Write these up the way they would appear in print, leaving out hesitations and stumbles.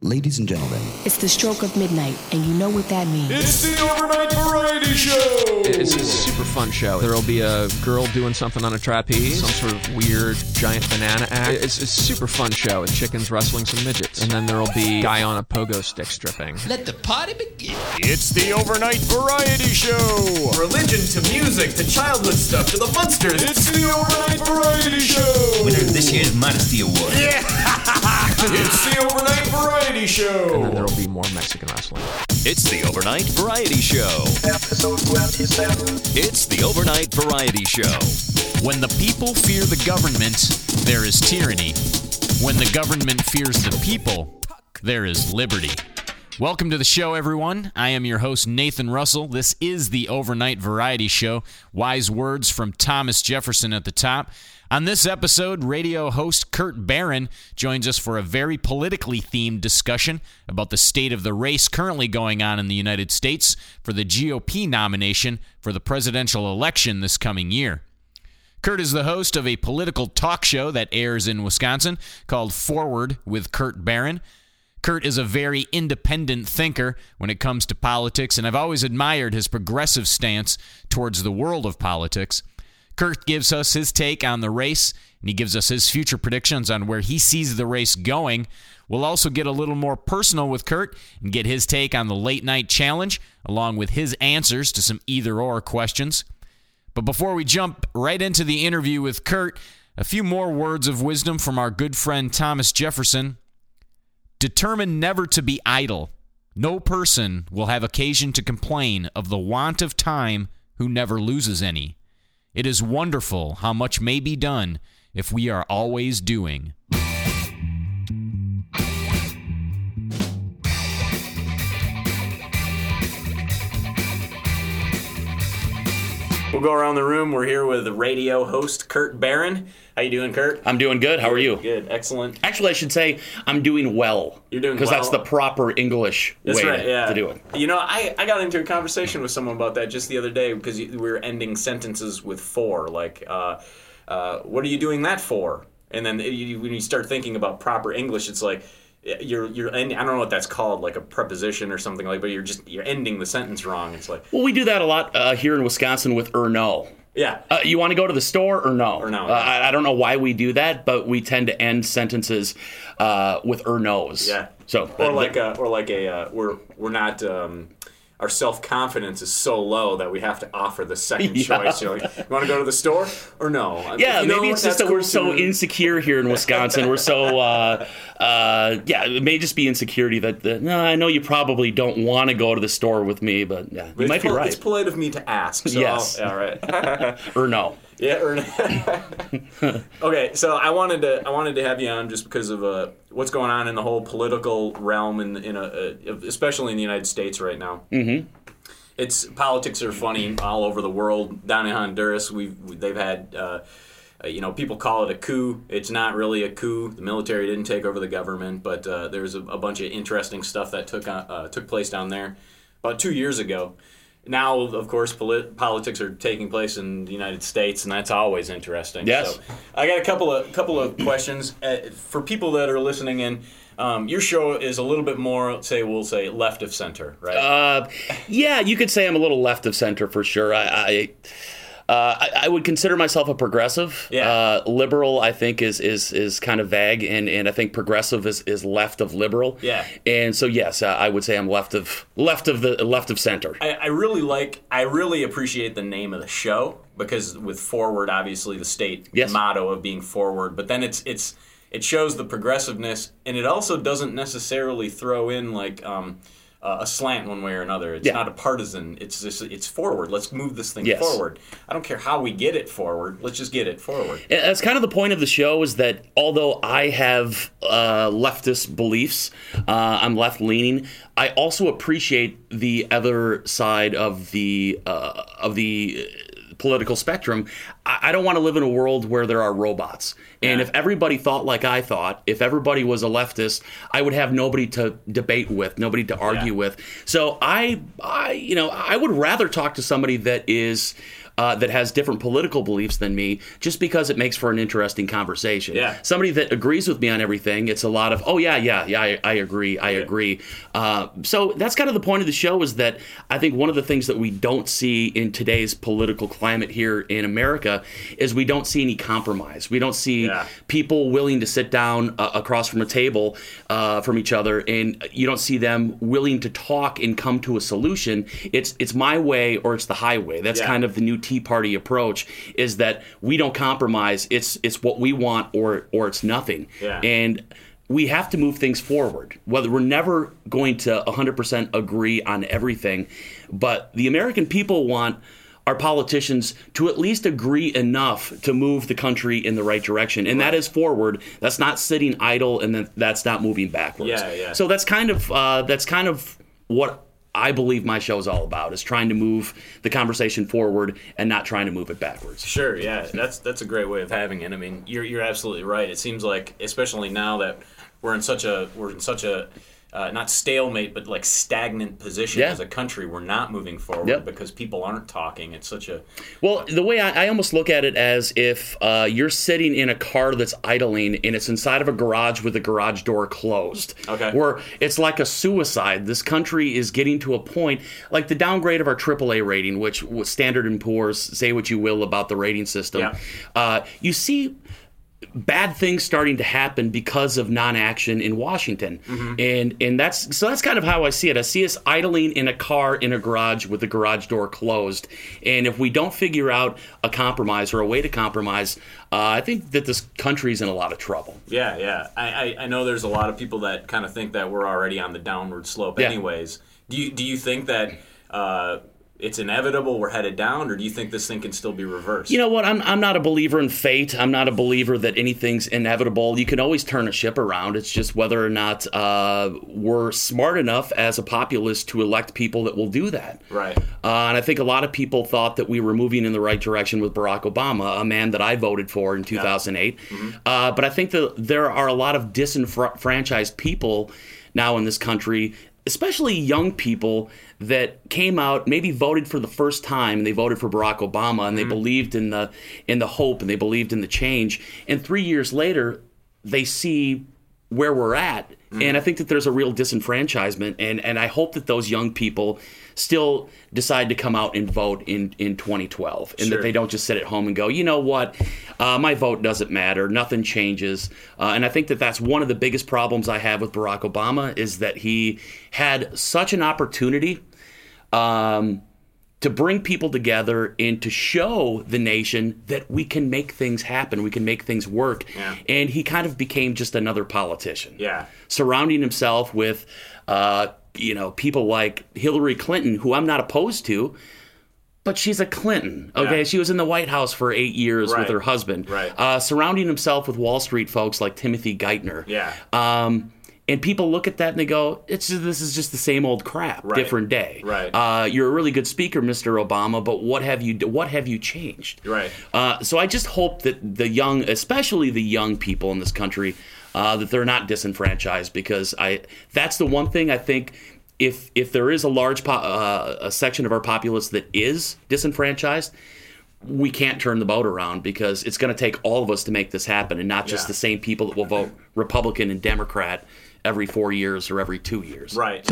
Ladies and gentlemen, it's the stroke of midnight, and you know what that means. It's the Overnight Variety Show! It's a super fun show. There'll be a girl doing something on a trapeze, some sort of weird giant banana act. It's a super fun show with chickens wrestling some midgets. And then there'll be a guy on a pogo stick stripping. Let the party begin. It's the Overnight Variety Show! Religion to music to childhood stuff to the Munsters. It's the Overnight Variety Show! Winner of this year's Modesty Award. Yeah! It's the Overnight Variety Show! And then there'll be more Mexican wrestling. It's the Overnight Variety Show. Episode 27. It's the Overnight Variety Show. When the people fear the government, there is tyranny. When the government fears the people, there is liberty. Welcome to the show, everyone. I am your host, Nathan Russell. This is the Overnight Variety Show. Wise words from Thomas Jefferson at the top. On this episode, radio host Kurt Barron joins us for a very politically themed discussion about the state of the race currently going on in the United States for the GOP nomination for the presidential election this coming year. Kurt is the host of a political talk show that airs in Wisconsin called Forward with Kurt Barron. Kurt is a very independent thinker when it comes to politics, and I've always admired his progressive stance towards the world of politics. Kurt gives us his take on the race, and he gives us his future predictions on where he sees the race going. We'll also get a little more personal with Kurt and get his take on the late night challenge, along with his answers to some either-or questions. But before we jump right into the interview with Kurt, a few more words of wisdom from our good friend Thomas Jefferson. Determined never to be idle, no person will have occasion to complain of the want of time who never loses any. It is wonderful how much may be done if we are always doing. We'll go around the room. We're here with radio host Kurt Barron. How you doing, Kurt? I'm doing good. How are you? Good. Excellent. Actually, I should say I'm doing well. You're doing well? Because that's the proper English way to do it. You know, I got into a conversation with someone about that just the other day because we were ending sentences with for. Like, what are you doing that for? And then when you start thinking about proper English, it's like, you're ending, I don't know what that's called, like a preposition or something like, but you're ending the sentence wrong. It's like, well, we do that a lot here in Wisconsin with no. Yeah. You want to go to the store or no? Or no. I don't know why we do that, but we tend to end sentences with no's. Yeah. So we're not. Our self-confidence is so low that we have to offer the second choice. You're like, you want to go to the store or no? Yeah, maybe it's just that we're so insecure here in Wisconsin. We're so, it may just be insecurity that, I know you probably don't want to go to the store with me, but yeah, you might be right. It's polite of me to ask. So yes. All right. Or no. Yeah, or no. Okay, so I wanted to have you on just because of what's going on in the whole political realm, especially in the United States right now. Mm-hmm. Politics are funny all over the world. Down in Honduras, they've had people call it a coup. It's not really a coup. The military didn't take over the government, but there's a bunch of interesting stuff that took place down there about 2 years ago. Now, of course, politics are taking place in the United States, and that's always interesting. Yes. So I got a couple of questions for people that are listening in. Your show is a little bit more, we'll say left of center, right? Yeah, you could say I'm a little left of center for sure. I would consider myself a progressive. Yeah. Liberal, I think, is kind of vague, and I think progressive is left of liberal. Yeah. And so yes, I would say I'm left of center. I really appreciate the name of the show because with Forward, obviously the state motto of being forward, but then it shows the progressiveness, and it also doesn't necessarily throw in like a slant one way or another. It's not a partisan. It's forward. Let's move this thing forward. I don't care how we get it forward. Let's just get it forward. That's kind of the point of the show, is that although I have leftist beliefs, I'm left-leaning, I also appreciate the other side of the political spectrum. I don't want to live in a world where there are robots. And if everybody thought like I thought, if everybody was a leftist, I would have nobody to debate with, nobody to argue with. So I would rather talk to somebody that is that has different political beliefs than me, just because it makes for an interesting conversation. Yeah. Somebody that agrees with me on everything, it's a lot of, oh, yeah, I agree. So that's kind of the point of the show, is that I think one of the things that we don't see in today's political climate here in America is we don't see any compromise. We don't see people willing to sit down across from a table from each other, and you don't see them willing to talk and come to a solution. It's my way or it's the highway. That's kind of the new Tea Party approach, is that we don't compromise. It's what we want or it's nothing. Yeah. And we have to move things forward. Whether we're never going to 100% agree on everything, but the American people want our politicians to at least agree enough to move the country in the right direction. And that is forward. That's not sitting idle, and that's not moving backwards. Yeah. So that's kind of what I believe my show is all about, is trying to move the conversation forward and not trying to move it backwards. Sure, yeah. That's a great way of having it. I mean, you're absolutely right. It seems like, especially now that we're in such a not stalemate, but like stagnant position as a country. We're not moving forward because people aren't talking. It's such a... Well, the way I almost look at it as if you're sitting in a car that's idling and it's inside of a garage with the garage door closed. Okay. Where it's like a suicide. This country is getting to a point, like the downgrade of our AAA rating, which was Standard & Poor's, say what you will about the rating system. Yeah. You see bad things starting to happen because of non-action in Washington. And that's kind of how I see it. I see us idling in a car in a garage with the garage door closed. And if we don't figure out a compromise or a way to compromise, I think that this country's in a lot of trouble. Yeah. I know there's a lot of people that kind of think that we're already on the downward slope anyways. Do you think that it's inevitable we're headed down, or do you think this thing can still be reversed? You know what? I'm not a believer in fate. I'm not a believer that anything's inevitable. You can always turn a ship around. It's just whether or not we're smart enough as a populace to elect people that will do that. Right. And I think a lot of people thought that we were moving in the right direction with Barack Obama, a man that I voted for in 2008. But I think that there are a lot of disenfranchised people now in this country, especially young people that came out, maybe voted for the first time, and they voted for Barack Obama, and they believed in the hope, and they believed in the change. And 3 years later, they see where we're at, and I think that there's a real disenfranchisement, and I hope that those young people still decide to come out and vote in 2012, and that they don't just sit at home and go, you know what, my vote doesn't matter, nothing changes. And I think that that's one of the biggest problems I have with Barack Obama, is that he had such an opportunity to bring people together and to show the nation that we can make things happen, we can make things work. And he kind of became just another politician. Surrounding himself with people like Hillary Clinton, who I'm not opposed to, but she's a Clinton. Okay, she was in the White House for 8 years with her husband. Surrounding himself with Wall Street folks like Timothy Geithner. And people look at that and they go, this is just the same old crap, different day. You're a really good speaker, Mr. Obama, but what have you changed? So I just hope that the young, especially the young people in this country, that they're not disenfranchised, because that's the one thing I think, if there is a large a section of our populace that is disenfranchised, we can't turn the boat around, because it's going to take all of us to make this happen, and not just the same people that will vote Republican and Democrat every 4 years or every 2 years. Right.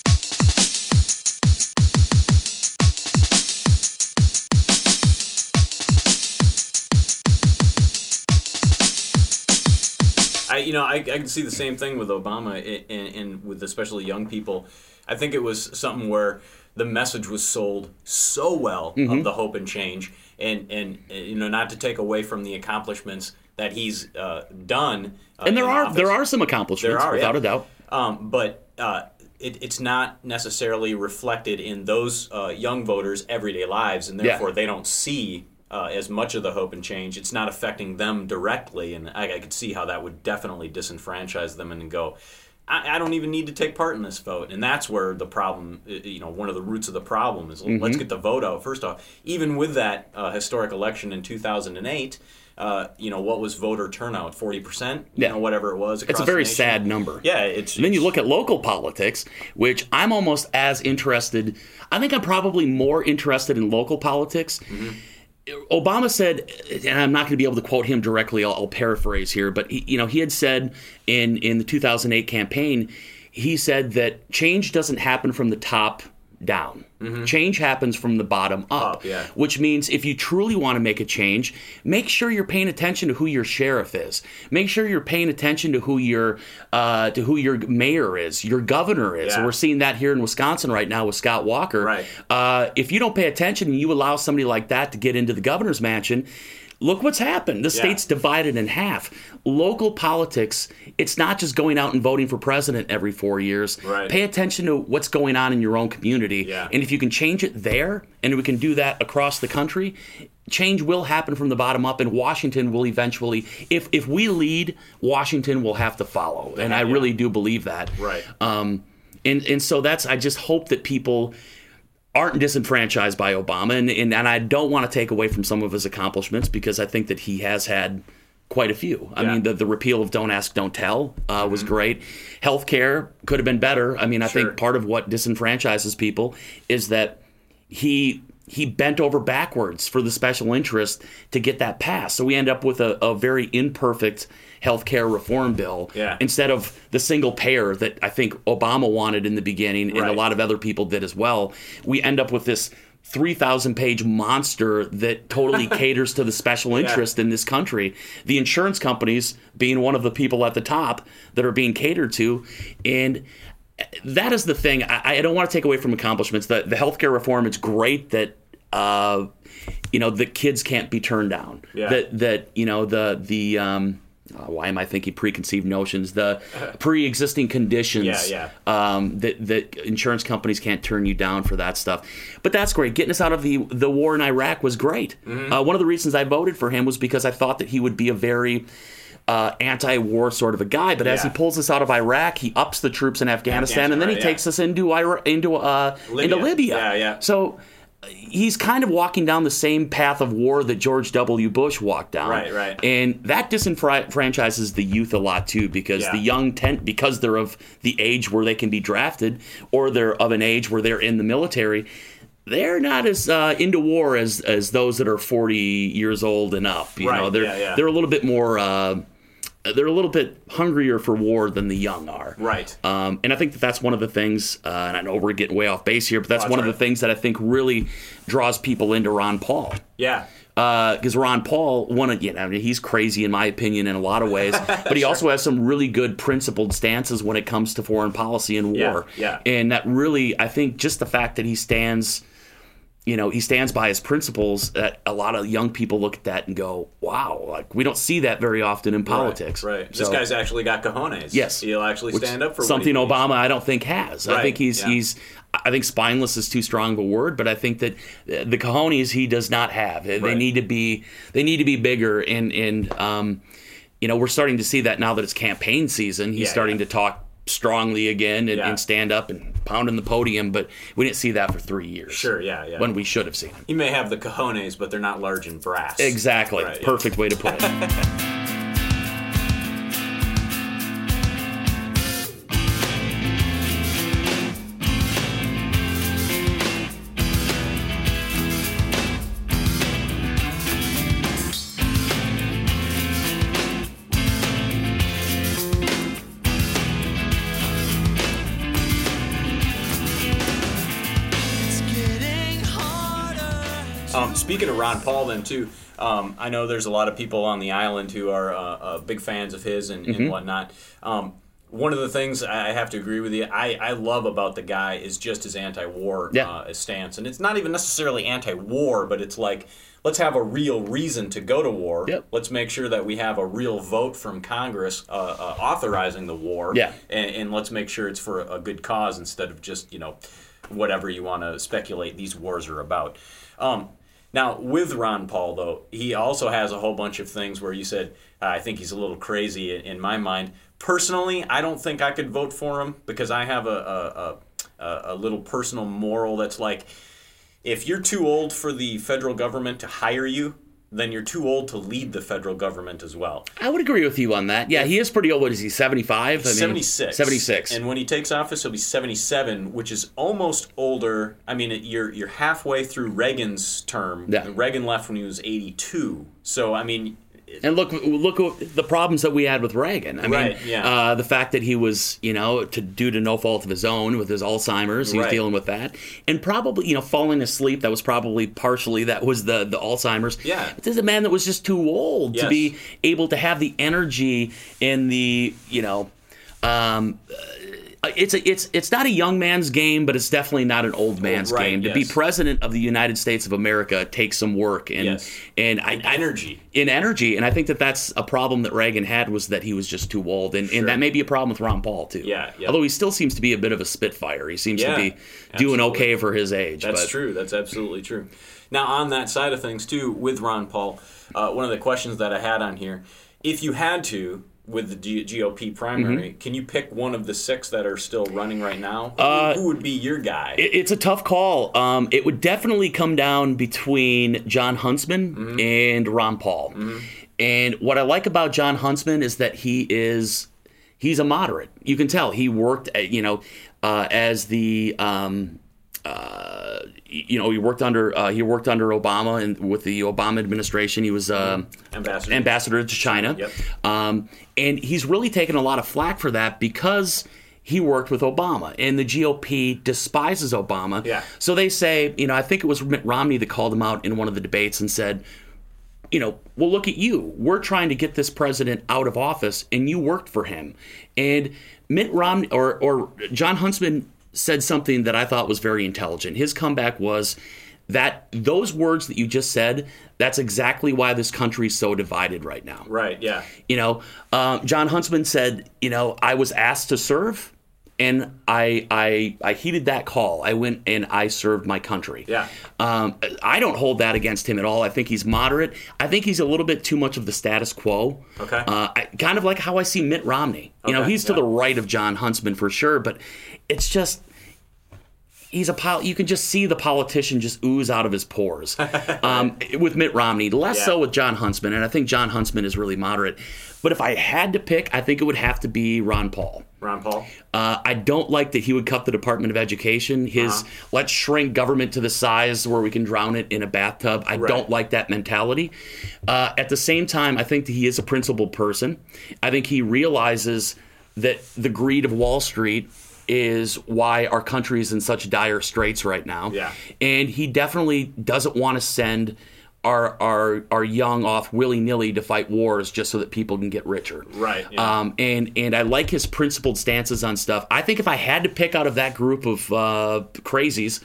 I can see the same thing with Obama and with especially young people. I think it was something where the message was sold so well of the hope and change, and not to take away from the accomplishments that he's done. And there are some accomplishments, without a doubt. But it's not necessarily reflected in those young voters' everyday lives, and therefore they don't see as much of the hope and change. It's not affecting them directly, and I could see how that would definitely disenfranchise them and go, I don't even need to take part in this vote. And that's where the problem, one of the roots of the problem is, let's get the vote out. First off, even with that historic election in 2008, what was voter turnout, 40%, whatever it was. It's a very sad number. Yeah, and then you look at local politics, which I'm almost as interested. I think I'm probably more interested in local politics. Mm-hmm. Obama said, and I'm not going to be able to quote him directly, I'll paraphrase here, but he had said in the 2008 campaign, he said that change doesn't happen from the top down. Mm-hmm. Change happens from the bottom up, which means if you truly want to make a change, make sure you're paying attention to who your sheriff is. Make sure you're paying attention to who your mayor is, your governor is. Yeah. We're seeing that here in Wisconsin right now with Scott Walker. Right. If you don't pay attention and you allow somebody like that to get into the governor's mansion, look what's happened. The state's divided in half. Local politics, it's not just going out and voting for president every 4 years. Right. Pay attention to what's going on in your own community. Yeah. And if you can change it there, and we can do that across the country, change will happen from the bottom up, and Washington will eventually, if we lead, Washington will have to follow. And I really do believe that. Right. And so I just hope that people aren't disenfranchised by Obama, and I don't want to take away from some of his accomplishments, because I think that he has had quite a few. I mean, the repeal of Don't Ask, Don't Tell was great. Healthcare could have been better. I mean, I think part of what disenfranchises people is that he bent over backwards for the special interest to get that passed. So we end up with a very imperfect healthcare reform bill instead of the single payer that I think Obama wanted in the beginning, and a lot of other people did as well. We end up with this 3,000-page monster that totally caters to the special interest in this country. The insurance companies being one of the people at the top that are being catered to. And that is the thing. I don't want to take away from accomplishments. The healthcare reform, it's great that the kids can't be turned down. Why am I thinking preconceived notions? The pre-existing conditions that insurance companies can't turn you down for that stuff. But that's great. Getting us out of the war in Iraq was great. Mm-hmm. One of the reasons I voted for him was because I thought that he would be a very anti-war sort of a guy. But as he pulls us out of Iraq, he ups the troops in Afghanistan, and then he takes us into Libya. So he's kind of walking down the same path of war that George W. Bush walked down. Right. And that disenfranchises the youth a lot, too, because the young because they're of the age where they can be drafted, or they're of an age where they're in the military, they're not as into war as those that are 40 years old and up. They're a little bit more they're a little bit hungrier for war than the young are. Right. And I think that's one of the things, and I know we're getting way off base here, but that's one of the things that I think really draws people into Ron Paul. Yeah. Because Ron Paul, he's crazy in my opinion in a lot of ways, but he also has some really good principled stances when it comes to foreign policy and war. Yeah. And that really, I think just the fact that he stands by his principles, that a lot of young people look at that and go, wow, like we don't see that very often in politics. Right. So, this guy's actually got cojones. Yes. He'll actually stand up for something Obama I don't think has. Right. I think I think spineless is too strong of a word, but I think that the cojones he does not have. They need to be bigger, and we're starting to see that now that it's campaign season. He's starting to talk strongly again and stand up and pounding the podium, but we didn't see that for 3 years. Sure, yeah. When we should have seen him. He may have the cojones, but they're not large in brass. Exactly. Right, perfect way to put it. Speaking of Ron Paul, then, too, I know there's a lot of people on the island who are big fans of his and whatnot. One of the things I have to agree with you, I love about the guy is just his anti-war stance. And it's not even necessarily anti-war, but it's like, let's have a real reason to go to war. Yep. Let's make sure that we have a real vote from Congress authorizing the war. Yeah. And let's make sure it's for a good cause instead of just, whatever you want to speculate these wars are about. Now, with Ron Paul, though, he also has a whole bunch of things where you said, I think he's a little crazy in my mind. Personally, I don't think I could vote for him because I have a little personal moral that's like, if you're too old for the federal government to hire you, then you're too old to lead the federal government as well. I would agree with you on that. Yeah, he is pretty old. What is he, 75? 76. 76. And when he takes office, he'll be 77, which is almost older. I mean, you're halfway through Reagan's term. Yeah. Reagan left when he was 82. So, I mean... And look at the problems that we had with Reagan. I mean, the fact that he was, due to no fault of his own with his Alzheimer's, he was dealing with that, and probably, falling asleep. That was probably partially the Alzheimer's. Yeah, but this is a man that was just too old to be able to have the energy and the, It's not a young man's game, but it's definitely not an old man's game. To be president of the United States of America takes some work and energy. And I think that's a problem that Reagan had, was that he was just too old, and that may be a problem with Ron Paul too. Yeah. Although he still seems to be a bit of a spitfire. He seems to be doing okay for his age. That's true. That's absolutely true. Now, on that side of things too, with Ron Paul, one of the questions that I had on here, if you had to, with the GOP primary, can you pick one of the 6 that are still running right now? Who would be your guy? It's a tough call. It would definitely come down between John Huntsman and Ron Paul. And what I like about John Huntsman is that he's a moderate. You can tell he worked, as the. He worked under Obama, and with the Obama administration, he was ambassador to China. Yep. And he's really taken a lot of flack for that because he worked with Obama, and the GOP despises Obama. Yeah. So they say, I think it was Mitt Romney that called him out in one of the debates and said, well, look at you. We're trying to get this president out of office, and you worked for him. And Mitt Romney or John Huntsman said something that I thought was very intelligent. His comeback was that those words that you just said, that's exactly why this country is so divided right now. Right, yeah. John Huntsman said, I was asked to serve, and I heeded that call. I went and I served my country. Yeah. I don't hold that against him at all. I think he's moderate. I think he's a little bit too much of the status quo. Okay. Kind of like how I see Mitt Romney. He's to the right of John Huntsman for sure, but it's just... you can just see the politician just ooze out of his pores. With Mitt Romney, less so with John Huntsman, and I think John Huntsman is really moderate. But if I had to pick, I think it would have to be Ron Paul. Ron Paul? I don't like that he would cut the Department of Education. Let's shrink government to the size where we can drown it in a bathtub. I don't like that mentality. At the same time, I think that he is a principled person. I think he realizes that the greed of Wall Street is why our country is in such dire straits right now. Yeah. And he definitely doesn't want to send our young off willy-nilly to fight wars just so that people can get richer. Right. Yeah. And I like his principled stances on stuff. I think if I had to pick out of that group of crazies,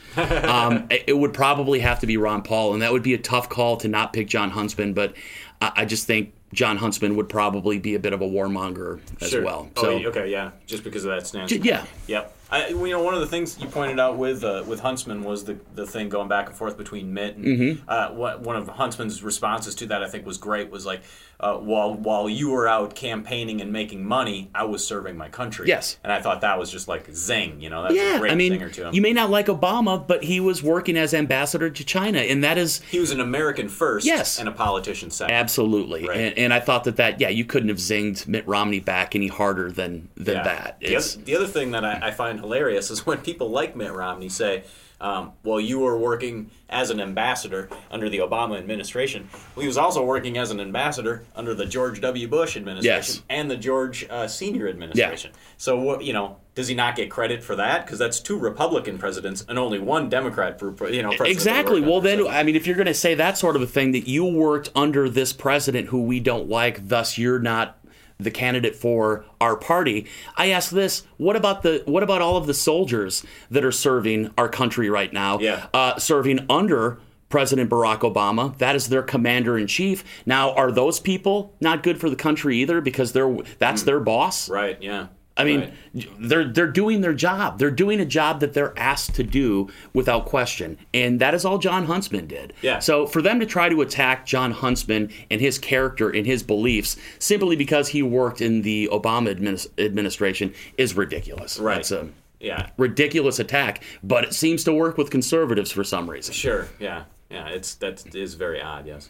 it would probably have to be Ron Paul, and that would be a tough call to not pick John Huntsman, but I just think John Huntsman would probably be a bit of a warmonger as well. So, okay, yeah, just because of that stance. Yeah. Yep. One of the things you pointed out with Huntsman was the thing going back and forth between Mitt and one of Huntsman's responses to that I think was great was like, while you were out campaigning and making money, I was serving my country. Yes. And I thought that was just like zing, that's a great zinger to him. You may not like Obama, but he was working as ambassador to China, and that is... He was an American first and a politician second. Absolutely. Right. And I thought that you couldn't have zinged Mitt Romney back any harder than that. The other thing that I find hilarious is when people like Mitt Romney say, well, you were working as an ambassador under the Obama administration. Well, he was also working as an ambassador under the George W. Bush administration and the George Senior administration. Yeah. So, does he not get credit for that? Because that's 2 Republican presidents and only 1 Democrat for president. Exactly. Well, then, if you're going to say that sort of a thing, that you worked under this president who we don't like, thus you're not the candidate for our party. I ask this: what about all of the soldiers that are serving our country right now? Yeah. Serving under President Barack Obama. That is their commander in chief. Now, are those people not good for the country either because that's their boss? Right. Yeah. I mean, they're doing their job. They're doing a job that they're asked to do without question. And that is all John Huntsman did. Yeah. So for them to try to attack John Huntsman and his character and his beliefs simply because he worked in the Obama administration is ridiculous. Right. It's a ridiculous attack, but it seems to work with conservatives for some reason. Sure. Yeah. Yeah. That is very odd. Yes.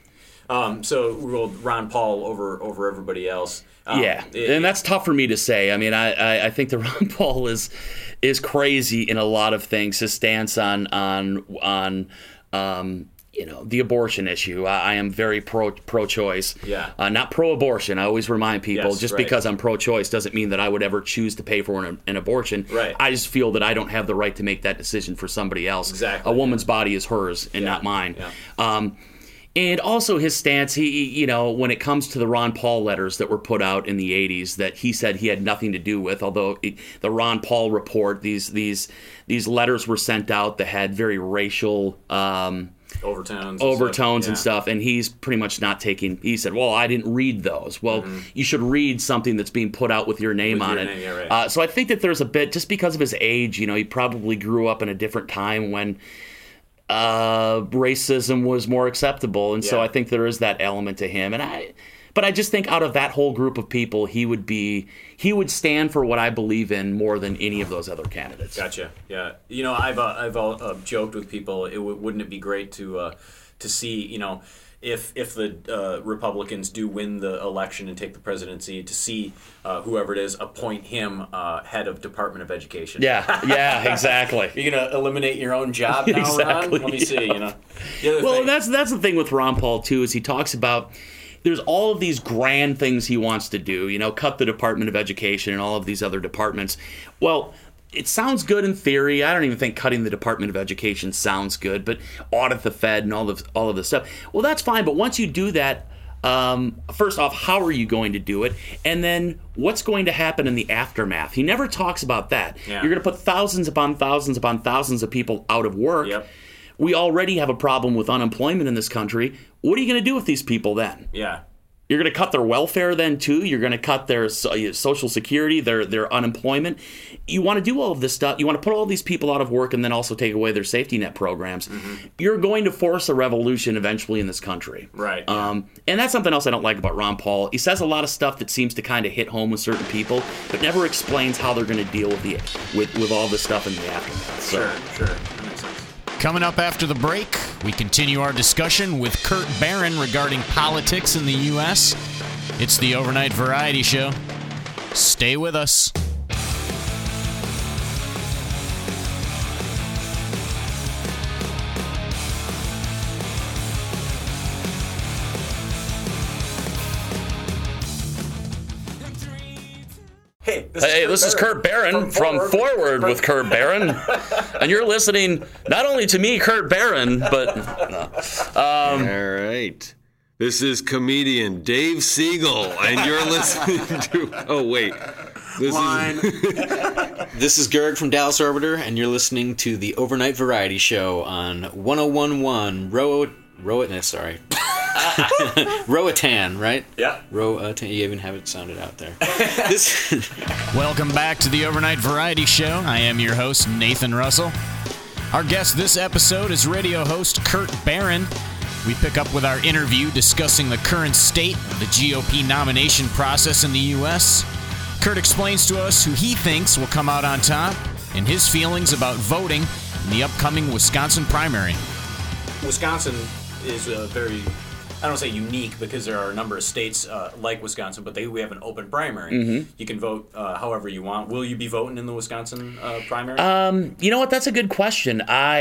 So we rolled Ron Paul over everybody else. And that's tough for me to say. I mean, I think that Ron Paul is crazy in a lot of things. His stance on the abortion issue. I am very pro-choice. Yeah. Not pro-abortion. I always remind people, because I'm pro-choice doesn't mean that I would ever choose to pay for an abortion. Right. I just feel that I don't have the right to make that decision for somebody else. Exactly. A woman's body is hers and not mine. Yeah. And also his stance, when it comes to the Ron Paul letters that were put out in the 80s that he said he had nothing to do with, although the Ron Paul report, these letters were sent out that had very racial overtones and stuff, and he's pretty much not taking. He said, "Well, I didn't read those." Well, you should read something that's being put out with your name on it. Right. So I think that there's a bit, just because of his age, he probably grew up in a different time when racism was more acceptable, and so I think there is that element to him. But I just think out of that whole group of people, he would stand for what I believe in more than any of those other candidates. Gotcha. Yeah. I've joked with people. Wouldn't it be great to see, if the Republicans do win the election and take the presidency, to see whoever it is appoint him head of Department of Education. Yeah, exactly. You're gonna eliminate your own job now, exactly. Ron? Let me see. That's the thing with Ron Paul too, is he talks about. There's all of these grand things he wants to do, cut the Department of Education and all of these other departments. Well, it sounds good in theory. I don't even think cutting the Department of Education sounds good, but audit the Fed and all of this stuff. Well, that's fine, but once you do that, first off, how are you going to do it? And then what's going to happen in the aftermath? He never talks about that. Yeah. You're going to put thousands upon thousands upon thousands of people out of work. Yep. We already have a problem with unemployment in this country. What are you going to do with these people then? Yeah. You're going to cut their welfare then too. You're going to cut their Social Security, their unemployment. You want to do all of this stuff. You want to put all these people out of work and then also take away their safety net programs. Mm-hmm. You're going to force a revolution eventually in this country. Right. And that's something else I don't like about Ron Paul. He says a lot of stuff that seems to kind of hit home with certain people, but never explains how they're going to deal with all this stuff in the aftermath. So. Sure. That makes sense. Coming up after the break, we continue our discussion with Kurt Barron regarding politics in the U.S. It's the Overnight Variety Show. Stay with us. Hey, this is Kurt Barron from Forward with Kurt Barron, and you're listening not only to me, Kurt Barron, but all right. This is comedian Dave Siegel, and you're listening to. Oh wait, This is Gerg from Dallas Orbiter, and you're listening to the Overnight Variety Show on 101.1 Roatan, right? Yeah. Roatan. You even have it sounded out there. Welcome back to the Overnight Variety Show. I am your host, Nathan Russell. Our guest this episode is radio host Kurt Barron. We pick up with our interview discussing the current state of the GOP nomination process in the U.S. Kurt explains to us who he thinks will come out on top and his feelings about voting in the upcoming Wisconsin primary. Wisconsin is a very, I don't say unique because there are a number of states like Wisconsin, but we have an open primary. Mm-hmm. You can vote however you want. Will you be voting in the Wisconsin primary? You know what? That's a good question.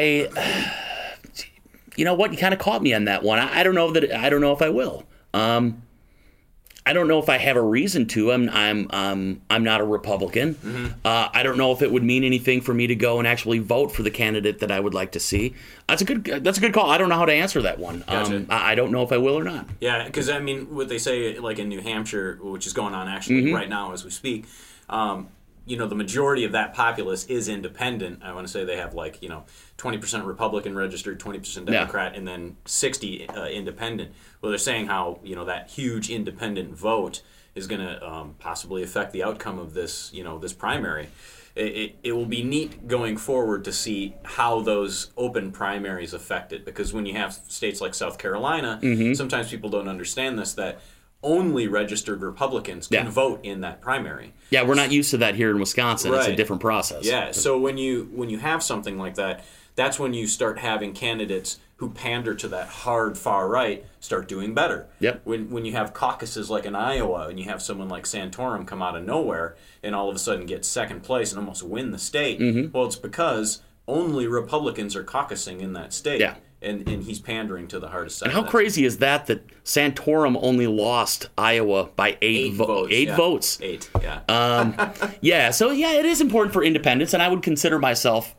You know what? You kind of caught me on that one. I don't know if I will. I don't know if I have a reason to. I'm not a Republican. Mm-hmm. I don't know if it would mean anything for me to go and actually vote for the candidate that I would like to see. That's a good call. I don't know how to answer that one. Gotcha. I don't know if I will or not. Yeah, because I mean, what they say, like in New Hampshire, which is going on actually right now as we speak. The majority of that populace is independent. I want to say they have 20% Republican registered, 20% Democrat, and then 60 independent. Well, they're saying how that huge independent vote is going to possibly affect the outcome of this this primary. It will be neat going forward to see how those open primaries affect it, because when you have states like South Carolina, sometimes people don't understand this, that only registered Republicans can vote in that primary. Yeah, we're not used to that here in Wisconsin. Right. It's a different process. Yeah, so when you have something like that, that's when you start having candidates who pander to that hard far right start doing better. Yep. When you have caucuses like in Iowa and you have someone like Santorum come out of nowhere and all of a sudden get second place and almost win the state, well, it's because only Republicans are caucusing in that state. Yeah. And he's pandering to the hardest side. And how crazy is that Santorum only lost Iowa by 8 votes? 8 votes. 8, yeah. Yeah, so yeah, it is important for independence, and I would consider myself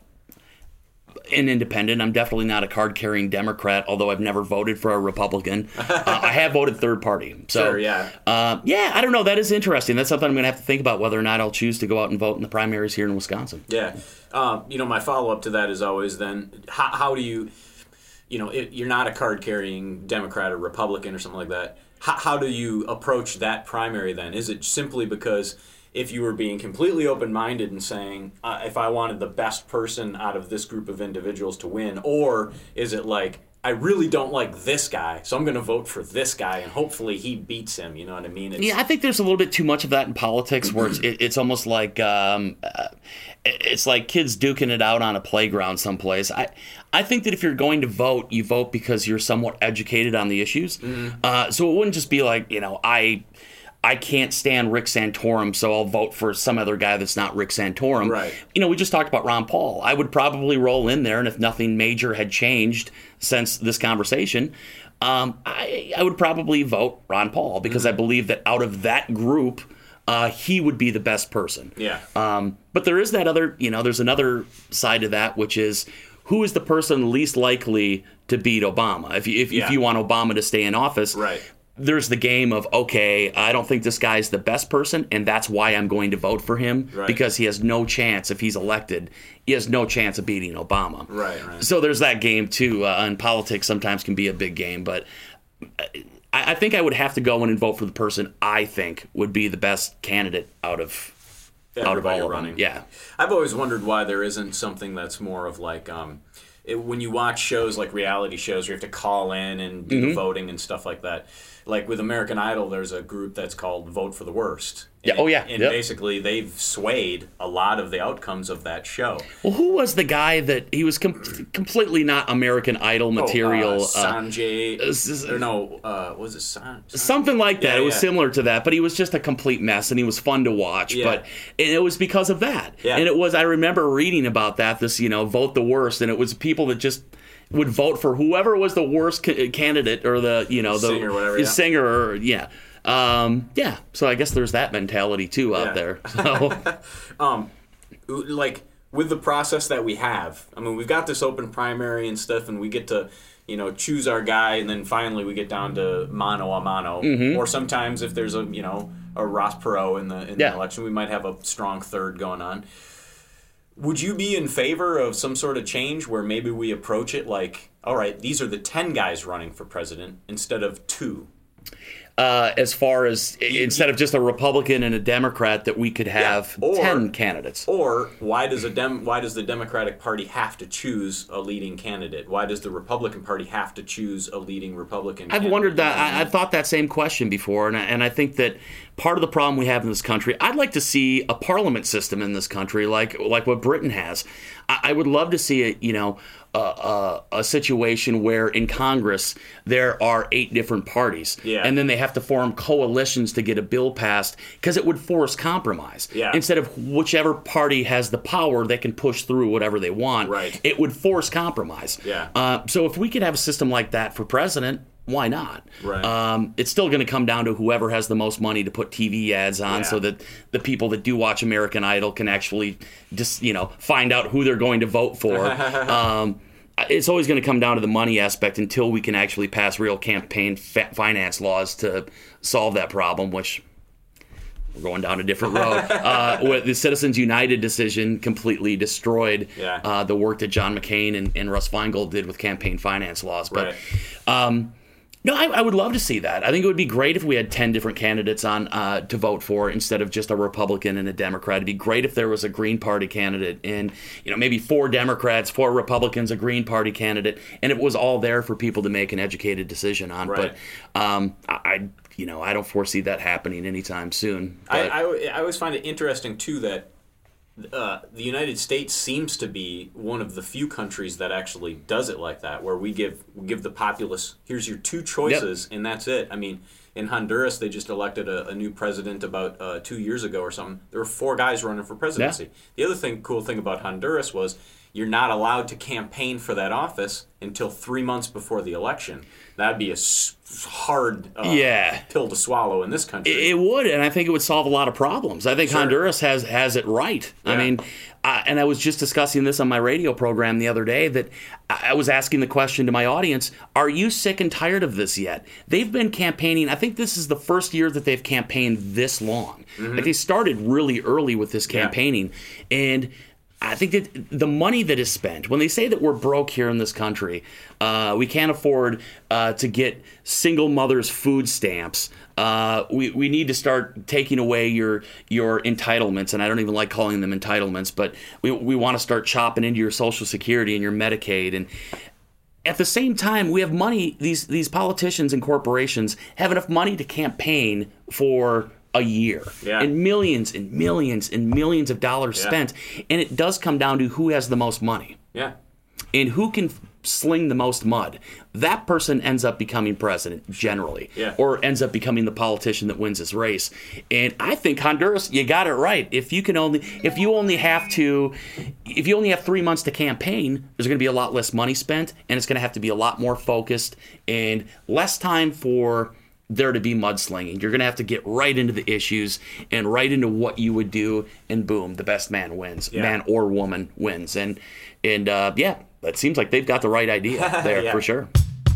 an independent. I'm definitely not a card-carrying Democrat, although I've never voted for a Republican. I have voted third party. So, sure, yeah. Yeah, I don't know. That is interesting. That's something I'm going to have to think about, whether or not I'll choose to go out and vote in the primaries here in Wisconsin. Yeah. My follow-up to that is always then, how do you... you're not a card-carrying Democrat or Republican or something like that. How do you approach that primary then? Is it simply because if you were being completely open-minded and saying, if I wanted the best person out of this group of individuals to win, or is it like, I really don't like this guy, so I'm going to vote for this guy, and hopefully he beats him, you know what I mean? Yeah, I think there's a little bit too much of that in politics, where it's almost like it's like kids duking it out on a playground someplace. I think that if you're going to vote, you vote because you're somewhat educated on the issues. So it wouldn't just be like, I can't stand Rick Santorum, so I'll vote for some other guy that's not Rick Santorum. Right. We just talked about Ron Paul. I would probably roll in there, and if nothing major had changed since this conversation, I would probably vote Ron Paul, because I believe that out of that group, he would be the best person. Yeah. But there is that other, there's another side to that, which is, who is the person least likely to beat Obama? If you want Obama to stay in office, right. There's the game of, okay, I don't think this guy's the best person, and that's why I'm going to vote for him, right. because he has no chance, if he's elected, he has no chance of beating Obama. Right. So there's that game, too, and politics sometimes can be a big game, but I think I would have to go in and vote for the person I think would be the best candidate out of all of them. Yeah. I've always wondered why there isn't something that's more of like, when you watch shows like reality shows where you have to call in and do the voting and stuff like that. Like with American Idol, there's a group that's called Vote for the Worst. And, And basically they've swayed a lot of the outcomes of that show. Well, who was the guy that he was completely not American Idol material? Sanjay. Was it Sanjay? Something like that. It was similar to that, but he was just a complete mess, and he was fun to watch. Yeah. But it was because of that. Yeah. And it was, I remember reading about that, this, Vote the Worst, and it was people that just would vote for whoever was the worst candidate, or the singer, whatever, singer, or so I guess there's that mentality too out there. So like with the process that we have, I mean, we've got this open primary and stuff, and we get to choose our guy, and then finally we get down to mano a mano, or sometimes if there's a Ross Perot in the election, we might have a strong third going on. Would you be in favor of some sort of change where maybe we approach it like, all right, these are the 10 guys running for president instead of 2? As far as instead of just a Republican and a Democrat, that we could have 10 candidates. Or why does the Democratic Party have to choose a leading candidate? Why does the Republican Party have to choose a leading Republican candidate? I've wondered that. I've thought that same question before, and I think that part of the problem we have in this country, I'd like to see a parliament system in this country like what Britain has. I would love to see a situation where in Congress there are 8 different parties, and then they have to form coalitions to get a bill passed, because it would force compromise. Instead of whichever party has the power, they can push through whatever they want. Right. It would force compromise. So if we could have a system like that for president, why not? Right. It's still going to come down to whoever has the most money to put TV ads on, so that the people that do watch American Idol can actually just, find out who they're going to vote for. It's always going to come down to the money aspect until we can actually pass real campaign finance laws to solve that problem, which we're going down a different road. With the Citizens United decision completely destroyed the work that John McCain and Russ Feingold did with campaign finance laws. But no, I would love to see that. I think it would be great if we had 10 different candidates on to vote for instead of just a Republican and a Democrat. It'd be great if there was a Green Party candidate and maybe 4 Democrats, 4 Republicans, a Green Party candidate, and it was all there for people to make an educated decision on. Right. But I don't foresee that happening anytime soon. But I always find it interesting too that the United States seems to be one of the few countries that actually does it like that, where we give the populace, here's your two choices, and that's it. I mean, in Honduras, they just elected a new president about 2 years ago or something. There were 4 guys running for presidency. Yeah. The other cool thing about Honduras was you're not allowed to campaign for that office until 3 months before the election. That'd be a hard pill to swallow in this country. It would, and I think it would solve a lot of problems. I think Honduras has it right. Yeah. I mean, and I was just discussing this on my radio program the other day, that I was asking the question to my audience, are you sick and tired of this yet? They've been campaigning. I think this is the first year that they've campaigned this long. Mm-hmm. Like, they started really early with this campaigning, and I think that the money that is spent, when they say that we're broke here in this country, we can't afford to get single mothers food stamps, we need to start taking away your entitlements, and I don't even like calling them entitlements, but we want to start chopping into your Social Security and your Medicaid. And at the same time, we have money, these politicians and corporations have enough money to campaign for a year, and millions and millions and millions of dollars spent, and it does come down to who has the most money, and who can sling the most mud. That person ends up becoming president generally, or ends up becoming the politician that wins this race. And I think Honduras, you got it right. If you only have 3 months to campaign, there's going to be a lot less money spent, and it's going to have to be a lot more focused and less time for there to be mudslinging. You're going to have to get right into the issues and right into what you would do, and boom, the best man wins. Man or woman wins. And that seems like they've got the right idea there for sure.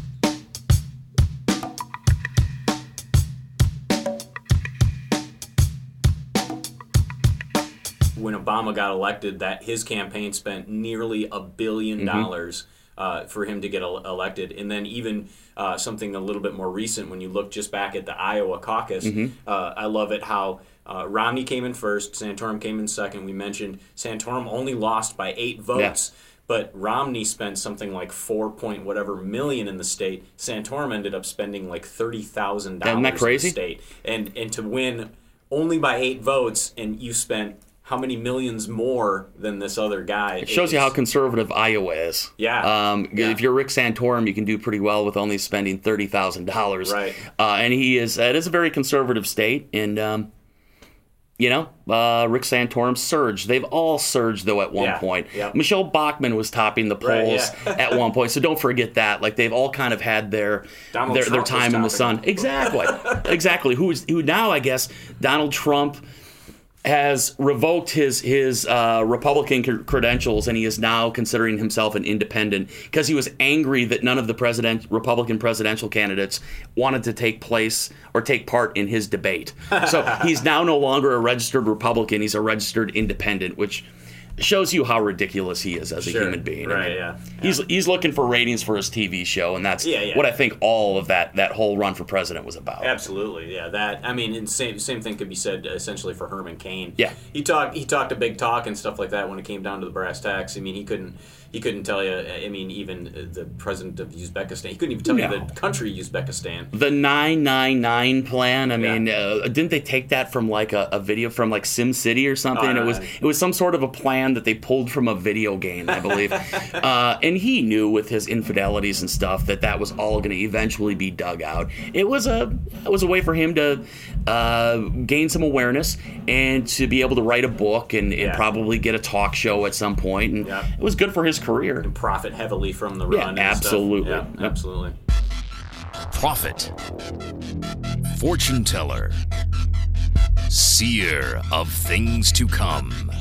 When Obama got elected, that his campaign spent nearly $1 billion for him to get elected. And then even something a little bit more recent, when you look just back at the Iowa caucus, I love it how Romney came in first, Santorum came in second. We mentioned Santorum only lost by 8 votes. But Romney spent something like $4 million in the state. Santorum ended up spending like $30,000 in the state. And to win only by 8 votes, and you spent how many millions more than this other guy? It shows you how conservative Iowa is. If you're Rick Santorum, you can do pretty well with only spending $30,000. Right. And it is a very conservative state, and Rick Santorum surged. They've all surged, though, at one point. Michelle Bachmann was topping the polls at one point, so don't forget that. Like, they've all kind of had their time in the sun. Exactly. Who now, I guess, Donald Trump has revoked his Republican credentials, and he is now considering himself an independent because he was angry that none of the Republican presidential candidates wanted to take part in his debate. So he's now no longer a registered Republican; he's a registered independent, which shows you how ridiculous he is as a human being. Right? He's looking for ratings for his TV show, and that's what I think all of that whole run for president was about. Absolutely, and same thing could be said essentially for Herman Cain. He talked a big talk and stuff like that when it came down to the brass tacks. I mean, he couldn't tell you. I mean, even the president of Uzbekistan, he couldn't even tell you the country Uzbekistan. The 999 plan. I mean, didn't they take that from like a video from like SimCity or something? It was some sort of a plan that they pulled from a video game, I believe. And he knew with his infidelities and stuff that was all going to eventually be dug out. It was a way for him to gain some awareness and to be able to write a book and probably get a talk show at some point. And it was good for his career. And profit heavily from the run. Absolutely. Absolutely. Prophet, fortune teller, seer of things to come.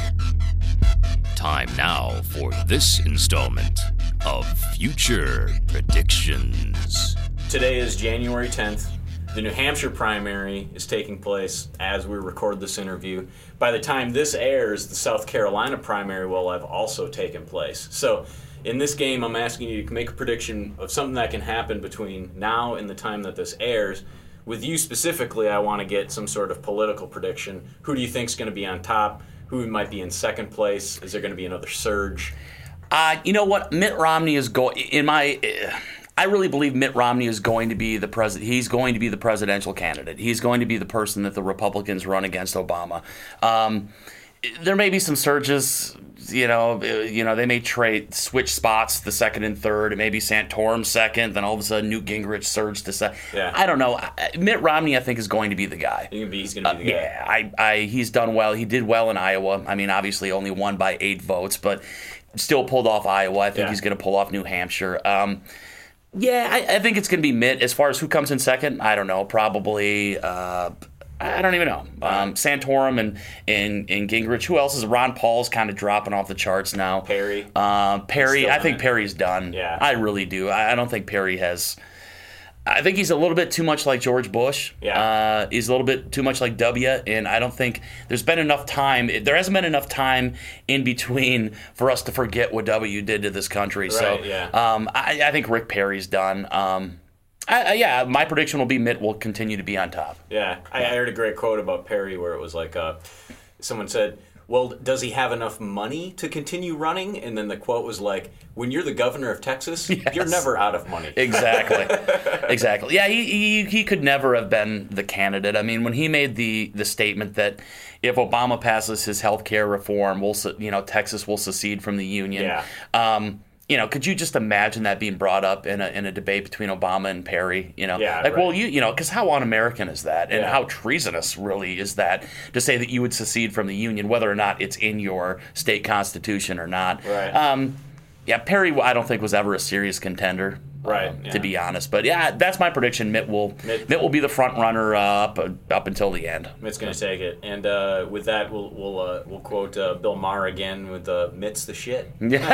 Time now for this installment of Future Predictions. Today is January 10th. The New Hampshire primary is taking place as we record this interview. By the time this airs, the South Carolina primary will have also taken place. So in this game, I'm asking you to make a prediction of something that can happen between now and the time that this airs. With you specifically, I want to get some sort of political prediction. Who do you think is going to be on top? Who might be in second place? Is there going to be another surge? You know what? Mitt Romney is going... I really believe Mitt Romney is going to be the president. He's going to be the presidential candidate. He's going to be the person that the Republicans run against Obama. there may be some surges. They may switch spots the second and third. It may be Santorum second, then all of a sudden Newt Gingrich surged to second. Yeah. I don't know. Mitt Romney, I think, is going to be the guy. He's going to be the guy. Yeah, he's done well. He did well in Iowa. I mean, obviously only won by 8 votes, but still pulled off Iowa. I think he's going to pull off New Hampshire. I think it's going to be Mitt. As far as who comes in second, I don't know. Probably... I don't even know. Santorum and Gingrich. Who else is? Ron Paul's kind of dropping off the charts now. Perry. I think Perry's done. Yeah. I really do. I don't think Perry has... I think he's a little bit too much like George Bush. Yeah. He's a little bit too much like W, and I don't think there's been enough time. There hasn't been enough time in between for us to forget what W did to this country. Right, I think Rick Perry's done. My prediction will be Mitt will continue to be on top. Yeah, I heard a great quote about Perry where it was like, someone said, well, does he have enough money to continue running? And then the quote was like, when you're the governor of Texas, you're never out of money. Exactly. Yeah, he could never have been the candidate. I mean, when he made the statement that if Obama passes his health care reform, Texas will secede from the union. Yeah. Could you just imagine that being brought up in a debate between Obama and Perry? Because how un-American is that, and how treasonous really is that to say that you would secede from the Union, whether or not it's in your state constitution or not? Right. Perry, I don't think was ever a serious contender. To be honest, but that's my prediction. Mitt will be the front runner up until the end. Mitt's going to take it, and with that, we'll quote Bill Maher again with "Mitt's the shit."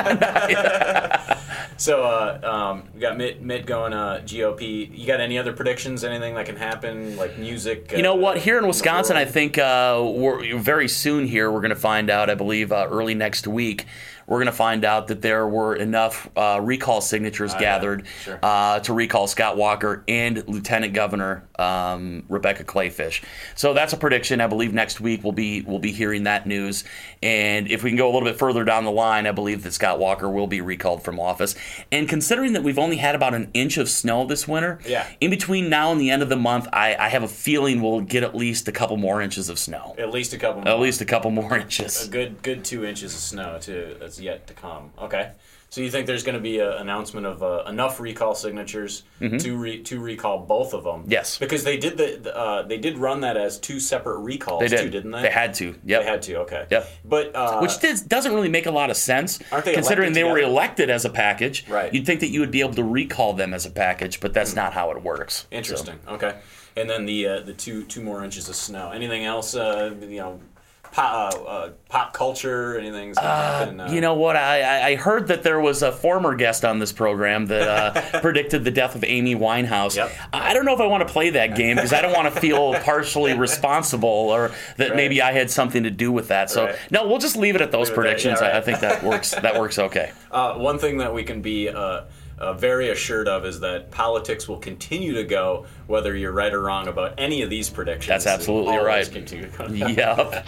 So we got Mitt going GOP. You got any other predictions? Anything that can happen, like music? You know what? Here in Wisconsin, I think we're very soon. Here, we're going to find out. I believe early next week. We're going to find out that there were enough recall signatures gathered to recall Scott Walker and Lieutenant Governor Rebecca Clayfish. So that's a prediction. I believe next week we'll be hearing that news. And if we can go a little bit further down the line, I believe that Scott Walker will be recalled from office. And considering that we've only had about an inch of snow this winter, in between now and the end of the month, I have a feeling we'll get at least a couple more inches of snow. At least a couple more inches. A good 2 inches of snow, too. That's yet to come. Okay. So you think there's going to be an announcement of enough recall signatures to recall both of them? Yes. Because they did they did run that as 2 separate recalls, didn't they? They had to. Yep. They had to, okay. Yep. But which doesn't really make a lot of sense. Aren't they considering they were elected as a package? Right. You'd think that you would be able to recall them as a package, but that's not how it works. Interesting. So. Okay. And then the two more inches of snow. Anything else? Pop culture, anything's gonna happen? You know what? I heard that there was a former guest on this program that predicted the death of Amy Winehouse. Yep. I don't know if I want to play that game because I don't want to feel partially responsible or that maybe I had something to do with that. So no, we'll just leave it at those predictions. I think that works. That works okay. One thing that we can be very assured of is that politics will continue to go whether you're right or wrong about any of these predictions. That's absolutely right. Continue to go. Yep.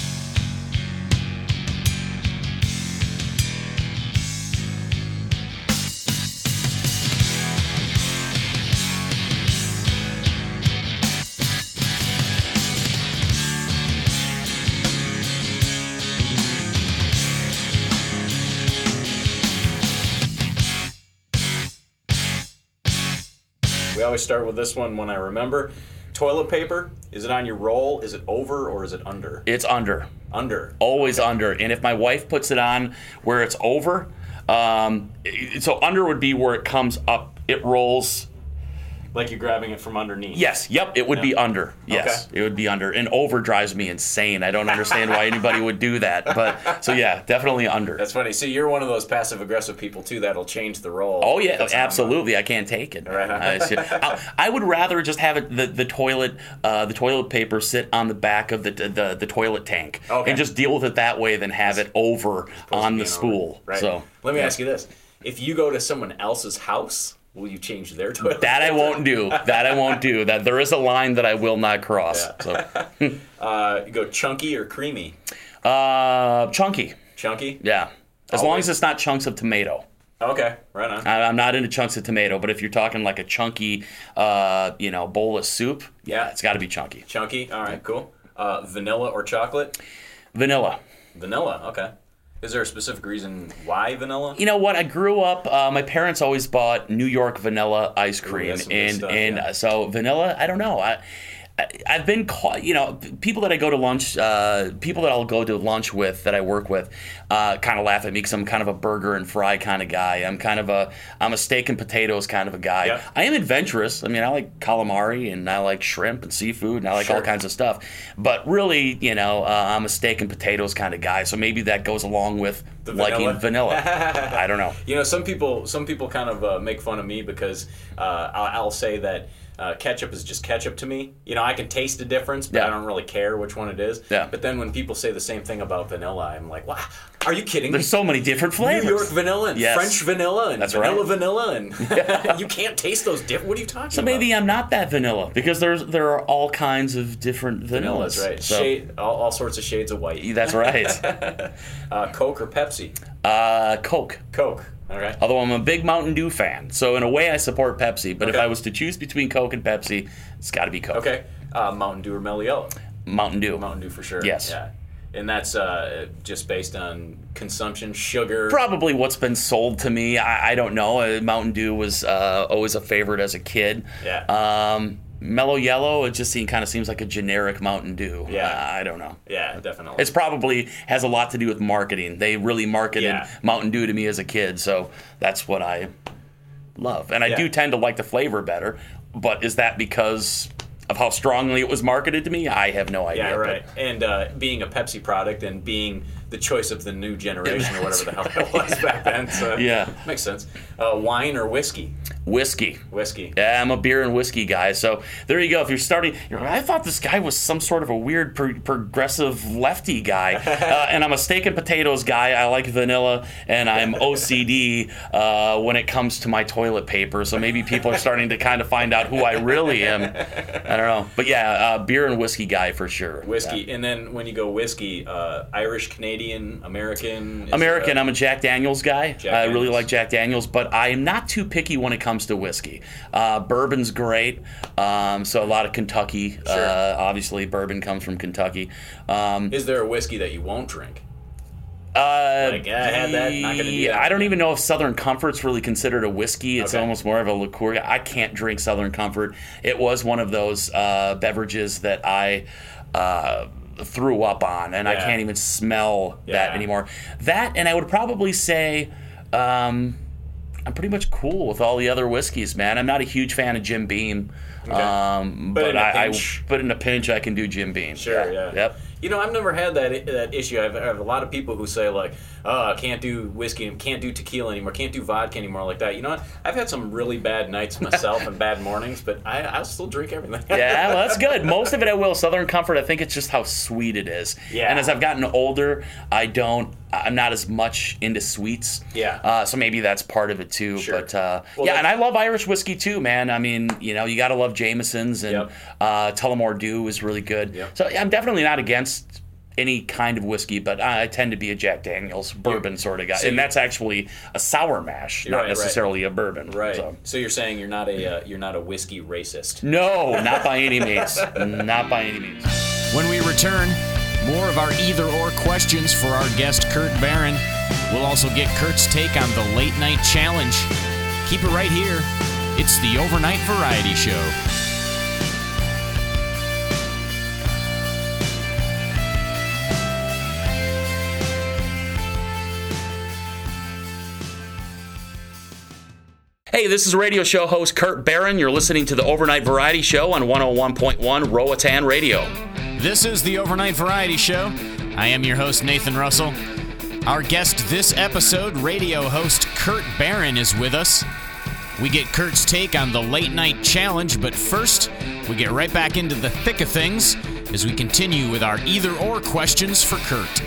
We always start with this one when I remember. Toilet paper, is it on your roll? Is it over or is it under? It's under. Under. Always under. And if my wife puts it on where it's over, so under would be where it comes up, it rolls. Like you're grabbing it from underneath. Yes. Yep. It would be under. Yes. Okay. It would be under. And over drives me insane. I don't understand why anybody would do that. But so yeah, definitely under. That's funny. So you're one of those passive aggressive people too that'll change the roll. Oh yeah, absolutely. I can't take it. Right. I would rather just have it the toilet paper sit on the back of the toilet tank and just deal with it that way than have it over on the spool. Right. So let me ask you this: if you go to someone else's house, will you change their toilet? That I won't do. That there is a line that I will not cross. Yeah. So. You go chunky or creamy? Chunky. Chunky? Yeah. As long as it's not chunks of tomato. Okay, right on. I'm not into chunks of tomato, but if you're talking like a chunky, bowl of soup, it's got to be chunky. Chunky. All right, cool. Vanilla or chocolate? Vanilla. Vanilla, okay. Is there a specific reason why vanilla? You know what? I grew up. My parents always bought New York vanilla ice cream, so vanilla. I don't know. I've been caught. People that I go to lunch, people that I'll go to lunch with that I work with, kind of laugh at me because I'm kind of a burger and fry kind of guy. I'm a steak and potatoes kind of a guy. Yep. I am adventurous. I mean, I like calamari and I like shrimp and seafood and I like all kinds of stuff. But really, I'm a steak and potatoes kind of guy. So maybe that goes along with liking vanilla. I don't know. Some people kind of make fun of me because I'll say that. Ketchup is just ketchup to me. I can taste the difference, but I don't really care which one it is. Yeah. But then when people say the same thing about vanilla, I'm like, wow, are you kidding me? There's so many different flavors. New York vanilla and French vanilla and vanilla, and you can't taste those different. What are you talking about? So maybe I'm not that vanilla because there are all kinds of different vanillas. Right. So, all sorts of shades of white. That's right. Coke or Pepsi? Coke. Coke. Okay. Although I'm a big Mountain Dew fan, so in a way I support Pepsi. But if I was to choose between Coke and Pepsi, it's got to be Coke. Okay. Mountain Dew or Mellow Yellow? Mountain Dew. Mountain Dew for sure. Yes. Yeah. And that's just based on consumption, sugar? Probably what's been sold to me. I don't know. Mountain Dew was always a favorite as a kid. Yeah. Mellow Yellow, it just kind of seems like a generic Mountain Dew. Yeah. I don't know. Yeah, definitely. It's probably has a lot to do with marketing. They really marketed Mountain Dew to me as a kid, so that's what I love. And I do tend to like the flavor better, but is that because of how strongly it was marketed to me? I have no idea. Yeah, right. And being a Pepsi product and being the choice of the new generation or whatever the hell that was back then. So makes sense. Wine or whiskey? Whiskey. Yeah, I'm a beer and whiskey guy. So there you go. If you're starting, I thought this guy was some sort of a weird progressive lefty guy. And I'm a steak and potatoes guy. I like vanilla, and I'm OCD when it comes to my toilet paper. So maybe people are starting to kind of find out who I really am. I don't know. But yeah, beer and whiskey guy for sure. Whiskey. Yeah. And then when you go whiskey, Irish, Canadian, American? American. I'm a Jack Daniels guy. I really like Jack Daniels, but I am not too picky when it comes to whiskey. Bourbon's great. So a lot of Kentucky. Sure. Obviously, bourbon comes from Kentucky. Is there a whiskey that you won't drink? I had that. Not gonna do that. I don't even know if Southern Comfort's really considered a whiskey. It's almost more of a liqueur. I can't drink Southern Comfort. It was one of those beverages that I threw up on, and I can't even smell that anymore. That, and I would probably say I'm pretty much cool with all the other whiskeys, man. I'm not a huge fan of Jim Beam, but in a pinch I can do Jim Beam. Sure, yeah. Yep. I've never had that issue. I have a lot of people who say, like, I can't do whiskey, can't do tequila anymore, can't do vodka anymore like that. You know what? I've had some really bad nights myself and bad mornings, but I'll still drink everything. Yeah, well, that's good. Most of it I will. Southern Comfort, I think it's just how sweet it is. Yeah. And as I've gotten older, I'm not as much into sweets. Yeah. So maybe that's part of it too. Sure. But and I love Irish whiskey too, man. I mean, you got to love Jameson's, and Tullamore Dew is really good. Yep. So I'm definitely not against any kind of whiskey, but I tend to be a Jack Daniels bourbon sort of guy, and that's actually a sour mash, not necessarily a bourbon. Right. So you're saying you're not a whiskey racist? No, not by any means. Not by any means. When we return, more of our either-or questions for our guest, Kurt Barron. We'll also get Kurt's take on the Late Night Challenge. Keep it right here. It's the Overnight Variety Show. Hey, this is radio show host Kurt Barron. You're listening to the Overnight Variety Show on 101.1 Roatan Radio. This is the Overnight Variety Show. I am your host, Nathan Russell. Our guest this episode, radio host Kurt Barron, is with us. We get Kurt's take on the Late Night Challenge, but first, we get right back into the thick of things as we continue with our either-or questions for Kurt.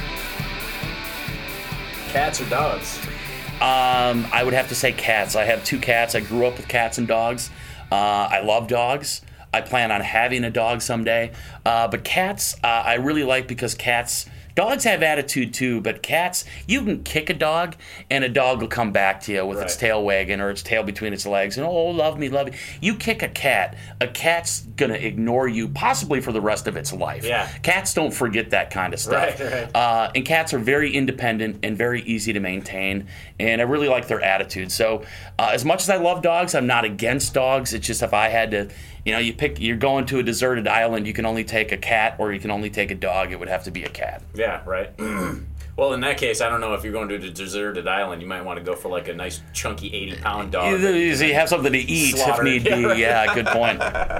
Cats or dogs? I would have to say cats. I have 2 cats. I grew up with cats and dogs. I love dogs. I plan on having a dog someday. But cats, I really like because cats Dogs have attitude too, but cats, you can kick a dog, and a dog will come back to you with its tail wagging or its tail between its legs, and oh, love me, love me. You kick a cat's gonna ignore you possibly for the rest of its life. Yeah. Cats don't forget that kind of stuff. Right. And cats are very independent and very easy to maintain, and I really like their attitude. So as much as I love dogs, I'm not against dogs. It's just if I had to, you're going to a deserted island, you can only take a cat or you can only take a dog, it would have to be a cat. Yeah, right. Well, in that case, I don't know if you're going to a deserted island. You might want to go for like a nice chunky 80-pound dog. You have something to eat if need be. Yeah, good point.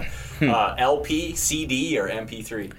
LP, CD, or MP3?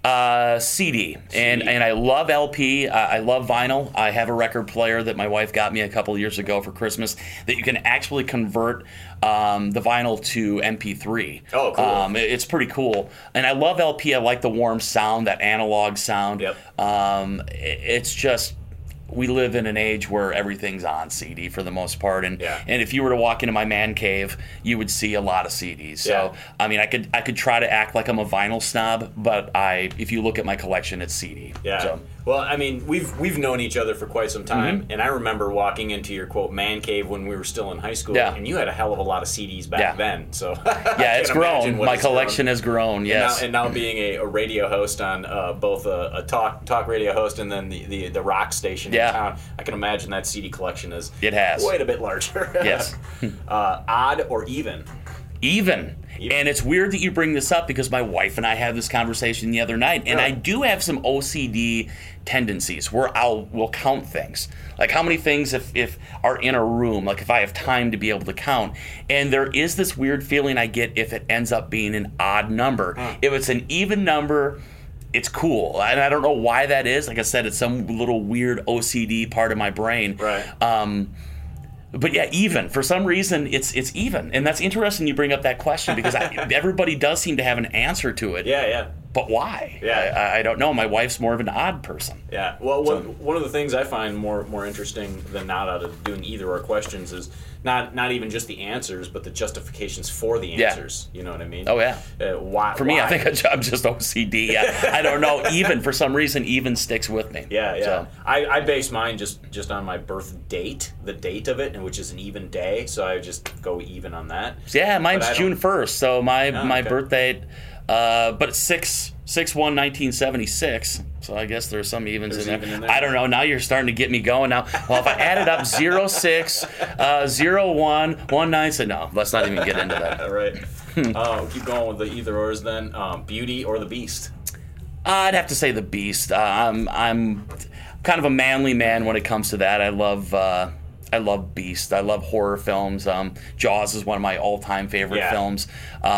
CD. And I love LP. I love vinyl. I have a record player that my wife got me a couple of years ago for Christmas that you can actually convert the vinyl to MP3. Oh, cool. It's pretty cool. And I love LP. I like the warm sound, that analog sound. Yep. It's just... We live in an age where everything's on CD for the most part, and if you were to walk into my man cave, you would see a lot of CDs. So I mean, I could try to act like I'm a vinyl snob, but if you look at my collection, it's CD. Yeah. So. Well, I mean, we've known each other for quite some time, and I remember walking into your quote man cave when we were still in high school, and you had a hell of a lot of CDs back then. So it's grown. My collection has grown. Yes. And now being a radio host on both a talk radio host and then the rock station in town, I can imagine that CD collection is quite a bit larger. Yes. Odd or even? Even. And it's weird that you bring this up because my wife and I had this conversation the other night, and I do have some OCD tendencies where we'll count things. Like how many things if are in a room, like if I have time to be able to count. And there is this weird feeling I get if it ends up being an odd number. If it's an even number, it's cool. And I don't know why that is. Like I said, it's some little weird OCD part of my brain. Right. But yeah, even. For some reason, it's even. And that's interesting you bring up that question because everybody does seem to have an answer to it. Yeah. But why? Yeah. I don't know. My wife's more of an odd person. Yeah. Well, one of the things I find more interesting than not out of doing either or questions is not even just the answers, but the justifications for the answers. You know what I mean? Oh, yeah. Why? For me, I think I'm just OCD. I don't know. Even, for some reason, even sticks with me. Yeah. So. I base mine just on my birth date, the date of it, and which is an even day, so I just go even on that. Yeah, mine's June 1st, so my birth date... but it's 6/1/1976, so I guess there's some evens in there. I don't know. Now you're starting to get me going. Now, well, if I added up 06, 01, 19, so no, let's not even get into that. All right. Keep going with the either ors then. Beauty or the Beast? I'd have to say the Beast. I'm kind of a manly man when it comes to that. I love Beast. I love horror films. Jaws is one of my all-time favorite films.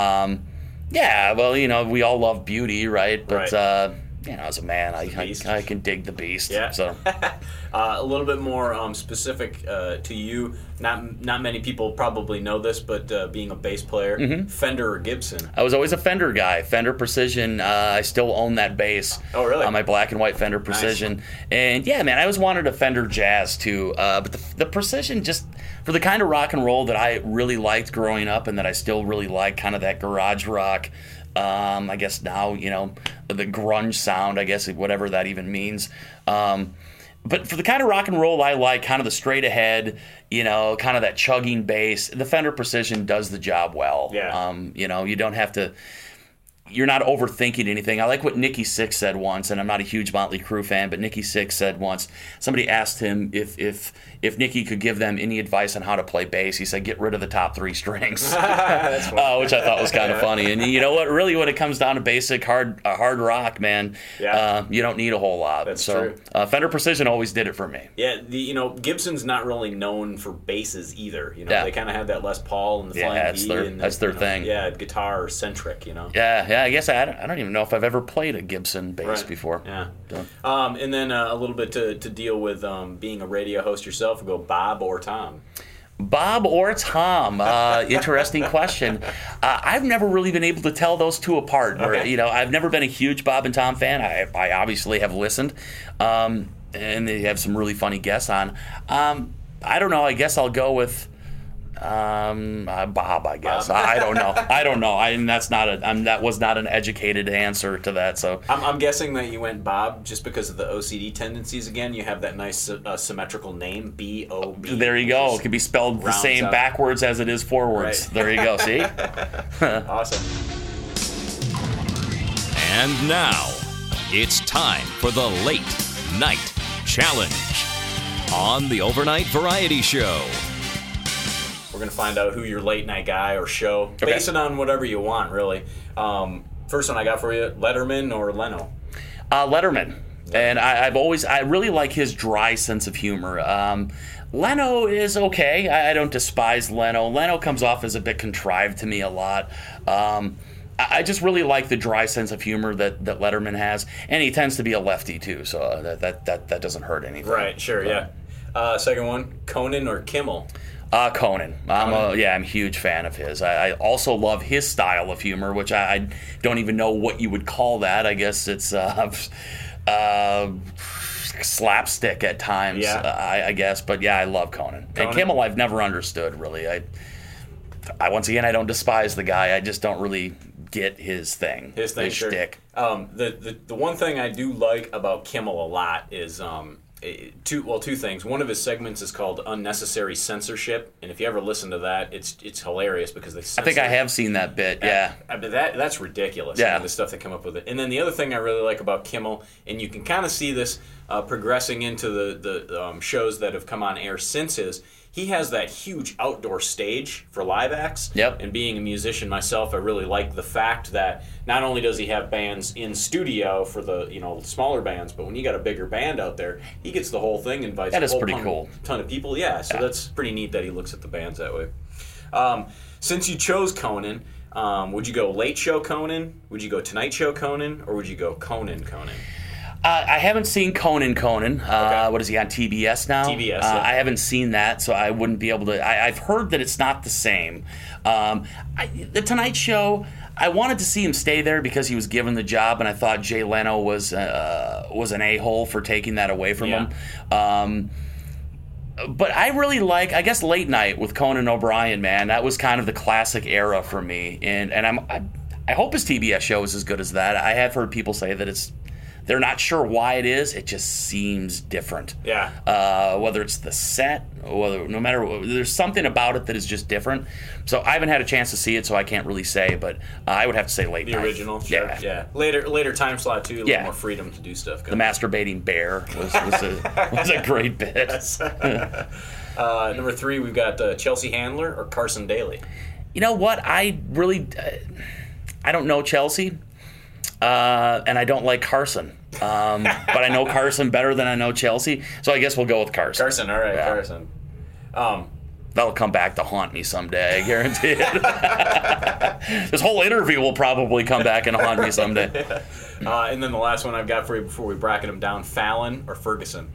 Yeah, well, we all love beauty, right? But, as a man, I can dig the Beast. Yeah. So. A little bit more specific to you. Not many people probably know this, but being a bass player, Fender or Gibson? I was always a Fender guy. Fender Precision. I still own that bass. Oh, really? My black and white Fender Precision. Nice. And yeah, man, I always wanted a Fender Jazz too. But the Precision, just for the kind of rock and roll that I really liked growing up and that I still really like, kind of that garage rock. I guess now, the grunge sound, I guess, whatever that even means. But for the kind of rock and roll I like, kind of the straight ahead, kind of that chugging bass, the Fender Precision does the job well. Yeah. You don't have to... You're not overthinking anything. I like what Nikki Sixx said once, and I'm not a huge Motley Crue fan, but Nikki Sixx said once, somebody asked him if Nikki could give them any advice on how to play bass. He said, get rid of the top 3 strings, which I thought was kind of funny. And you know what? Really, when it comes down to basic hard rock, man, you don't need a whole lot. That's true. Fender Precision always did it for me. Yeah, Gibson's not really known for basses either. They kind of have that Les Paul and the Flying V. That's their thing. Yeah, guitar centric. Yeah. I guess I don't even know if I've ever played a Gibson bass before. Yeah. And then a little bit to deal with being a radio host yourself. We'll go Bob or Tom. Bob or Tom? Interesting question. I've never really been able to tell those two apart. Okay. I've never been a huge Bob and Tom fan. I obviously have listened, and they have some really funny guests on. I don't know. I guess I'll go with Bob, I guess. I don't know. That was not an educated answer to that. So I'm guessing that you went Bob just because of the OCD tendencies. Again, you have that nice symmetrical name, B-O-B. There you go. It can be spelled the same backwards as it is forwards. Right. There you go. See? Awesome. And now, it's time for the Late Night Challenge on the Overnight Variety Show. We're going to find out who your late night guy or show. Okay. Base it on whatever you want, really. First one I got for you, Letterman or Leno? Letterman. And I really like his dry sense of humor. Leno is okay. I don't despise Leno. Leno comes off as a bit contrived to me a lot. I just really like the dry sense of humor that Letterman has, and he tends to be a lefty too, so that doesn't hurt anything. Right, sure, yeah. Second one, Conan or Kimmel? Conan. I'm a huge fan of his. I also love his style of humor, which I don't even know what you would call that. I guess it's slapstick at times. Yeah. I guess, but yeah, I love Conan. And Kimmel, I've never understood really. I once again, I don't despise the guy. I just don't really get his thing. His sure. Shtick. The one thing I do like about Kimmel a lot is two things. One of his segments is called Unnecessary Censorship, and if you ever listen to that, it's hilarious because they censor. I think I have seen that bit. Yeah, that's ridiculous. Yeah, the stuff they come up with it. And then the other thing I really like about Kimmel, and you can kind of see this progressing into the shows that have come on air since his. He has that huge outdoor stage for live acts. Yep. And being a musician myself, I really like the fact that not only does he have bands in studio for the smaller bands, but when you got a bigger band out there, he gets the whole thing, invites that a is whole pretty cool. ton of people. Yeah, so that's pretty neat that he looks at the bands that way. Since you chose Conan, would you go Late Show Conan? Would you go Tonight Show Conan? Or would you go Conan? I haven't seen Conan. Okay. What is he on TBS now? TBS. Yeah. I haven't seen that, so I wouldn't be able to. I've heard that it's not the same. The Tonight Show. I wanted to see him stay there because he was given the job, and I thought Jay Leno was an a-hole for taking that away from him. But I really like, I guess, Late Night with Conan O'Brien. Man, that was kind of the classic era for me, and I hope his TBS show is as good as that. I have heard people say that they're not sure why it is. It just seems different. Yeah. Whether it's the set, no matter what, there's something about it that is just different. So I haven't had a chance to see it, so I can't really say. But I would have to say Late Night. The original, sure. Yeah. Later time slot too. A little more freedom to do stuff. The masturbating bear was a great bit. Number 3, we've got Chelsea Handler or Carson Daly. You know what? I don't know Chelsea. And I don't like Carson. But I know Carson better than I know Chelsea, so I guess we'll go with Carson. Carson, all right, yeah. Carson. That'll come back to haunt me someday, I guarantee it. This whole interview will probably come back and haunt me someday. And then the last one I've got for you before we bracket them down, Fallon or Ferguson?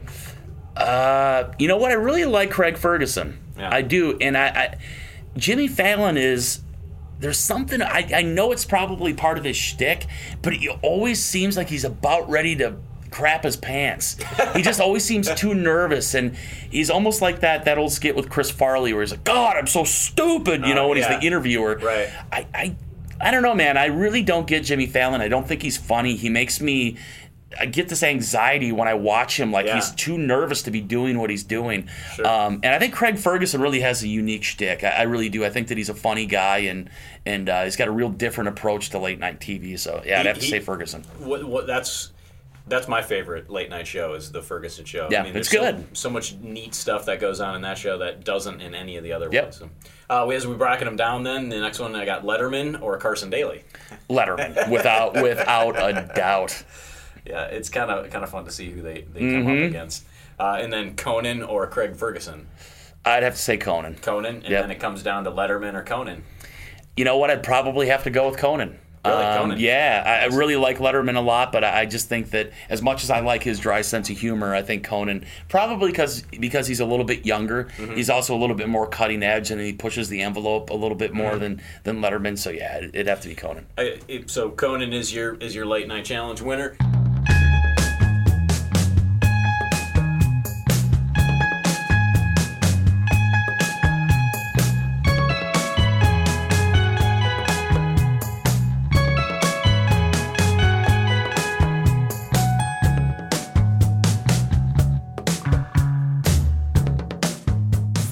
You know what? I really like Craig Ferguson. Yeah. I do, and Jimmy Fallon is... There's something, I know it's probably part of his shtick, but he always seems like he's about ready to crap his pants. He just always seems too nervous, and he's almost like that old skit with Chris Farley where he's like, God, I'm so stupid, when he's the interviewer. Right. I don't know, man. I really don't get Jimmy Fallon. I don't think he's funny. He makes me... I get this anxiety when I watch him, like he's too nervous to be doing what he's doing. Sure. And I think Craig Ferguson really has a unique shtick. I really do. I think that he's a funny guy, and he's got a real different approach to late night TV. So yeah, I'd have to say Ferguson. That's my favorite late night show is the Ferguson show. Yeah, it's good. So much neat stuff that goes on in that show that doesn't in any of the other yep. ones. So, as we bracket them down, then the next one I got Letterman or Carson Daly. Letterman, without a doubt. Yeah, it's kind of fun to see who they come up against. And then Conan or Craig Ferguson. I'd have to say Conan. And then it comes down to Letterman or Conan. You know what? I'd probably have to go with Conan. Really, Conan? Yeah, I really like Letterman a lot, but I just think that as much as I like his dry sense of humor, I think Conan, probably because he's a little bit younger, he's also a little bit more cutting edge, and he pushes the envelope a little bit more than Letterman. So yeah, it'd have to be Conan. So Conan is your late night challenge winner.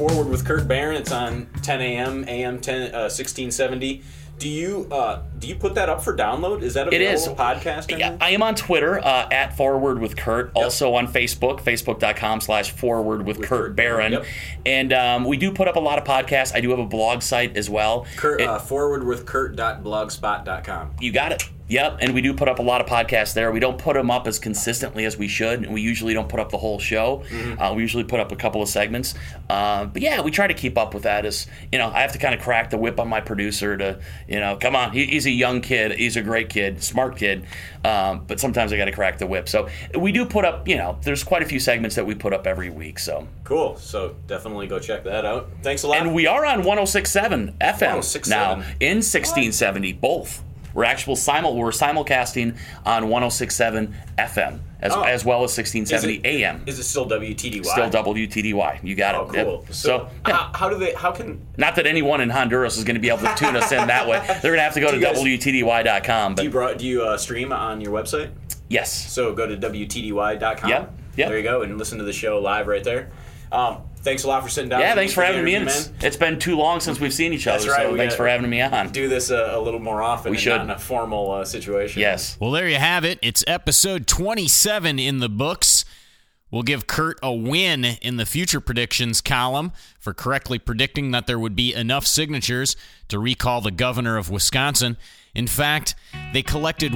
Forward with Kurt Barron. It's on 10 a.m. AM 1670. Do you put that up for download? Is that available? It is. Podcast? Yeah, I am on Twitter at Forward with Kurt. Yep. Also on Facebook, facebook.com/Forward with Kurt Barron. Yep. And we do put up a lot of podcasts. I do have a blog site as well. Forwardwithkurt.blogspot.com. You got it. Yep, and we do put up a lot of podcasts there. We don't put them up as consistently as we should, and we usually don't put up the whole show. We usually put up a couple of segments. But yeah, we try to keep up with that. As I have to kind of crack the whip on my producer to, come on, he's a young kid, he's a great kid, smart kid, but sometimes I got to crack the whip. So we do put up, there's quite a few segments that we put up every week. So cool. So definitely go check that out. Thanks a lot. And we are on 106.7 FM now in 1670, both. We're simulcasting on 106.7 FM as well as 1670 AM. Is it still WTDY? Still WTDY. You got it. Oh, cool. Yep. So how can... Not that anyone in Honduras is going to be able to tune us in that way. They're going to have to go to WTDY.com. But do you stream on your website? Yes. So go to WTDY.com. Yep. There you go, and listen to the show live right there. Thanks a lot for sitting down. Yeah, thanks for having me in. It's been too long since we've seen each other, That's right. So thanks for having me on. Do this a little more often. We should. Not in a formal situation. Yes. Well, there you have it. It's episode 27 in the books. We'll give Kurt a win in the future predictions column for correctly predicting that there would be enough signatures to recall the governor of Wisconsin. In fact, they collected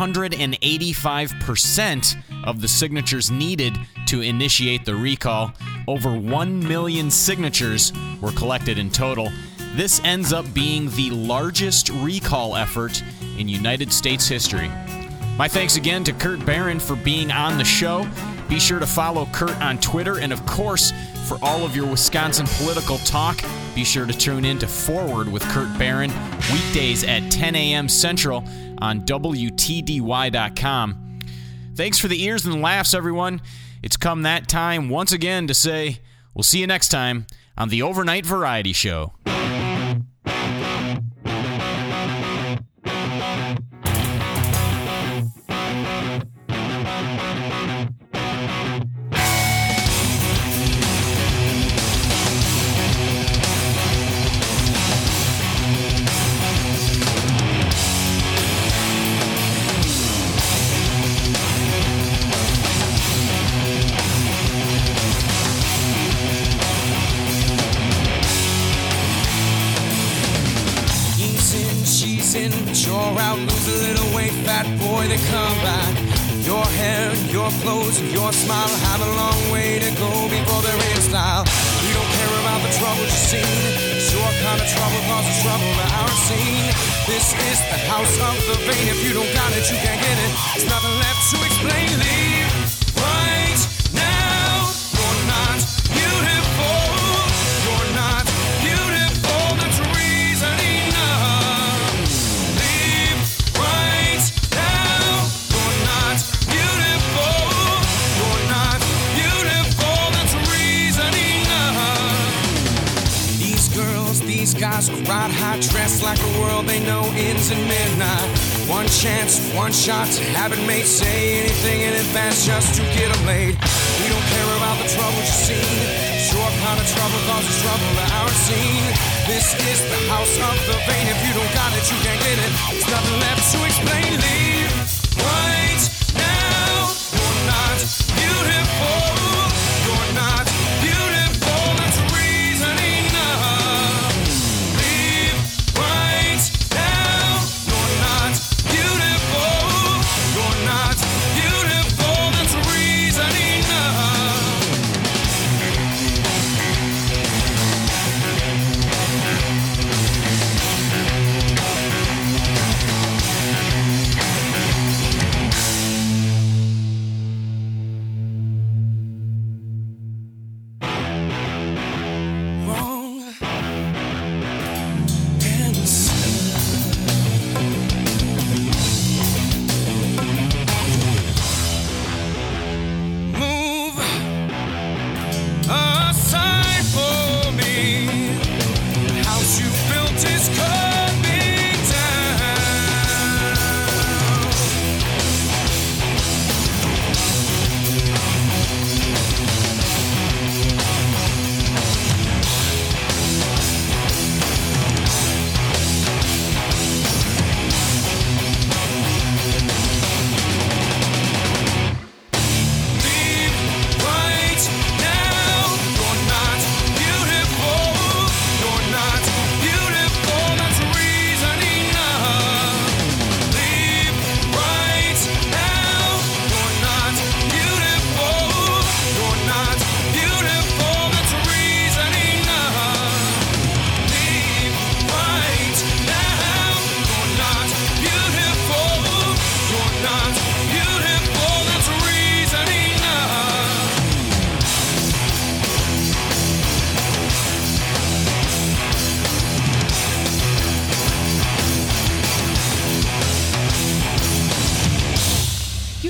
185% of the signatures needed to initiate the recall. Over 1 million signatures were collected in total. This ends up being the largest recall effort in United States history. My thanks again to Kurt Barron for being on the show. Be sure to follow Kurt on Twitter, and of course, for all of your Wisconsin political talk, be sure to tune in to Forward with Kurt Barron, weekdays at 10 a.m. Central on WTDY.com. Thanks for the ears and the laughs, everyone. It's come that time once again to say we'll see you next time on the Overnight Variety Show. Your hair, your clothes, your smile have a long way to go before they're in style. We don't care about the trouble you've seen. Sure kind of trouble causes trouble to our scene. This is the house of the vain. If you don't got it, you can't get it. There's nothing left to explain. Leave right now. You're not beautiful. You're not beautiful. That's reason enough. Leave right now. You're not beautiful. You're not beautiful. That's reason enough. These girls, these guys who ride high, dressed like a world they know ends at midnight. One chance, one shot to have it made. Say anything in advance just to get them laid. We don't care about the trouble you've seen. Sure kind of trouble causes trouble to our scene. This is the house of the vain. If you don't got it, you can't get it. There's nothing left to explain. Leave right now. You're not beautiful. You're not beautiful. That's reason enough. Leave right now. You're not beautiful. You're not beautiful. That's reason enough.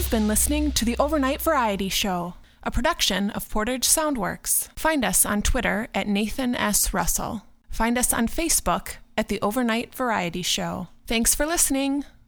You've been listening to the Overnight Variety Show, a production of Portage Soundworks. Find us on Twitter at Nathan S. Russell. Find us on Facebook at the Overnight Variety Show. Thanks for listening.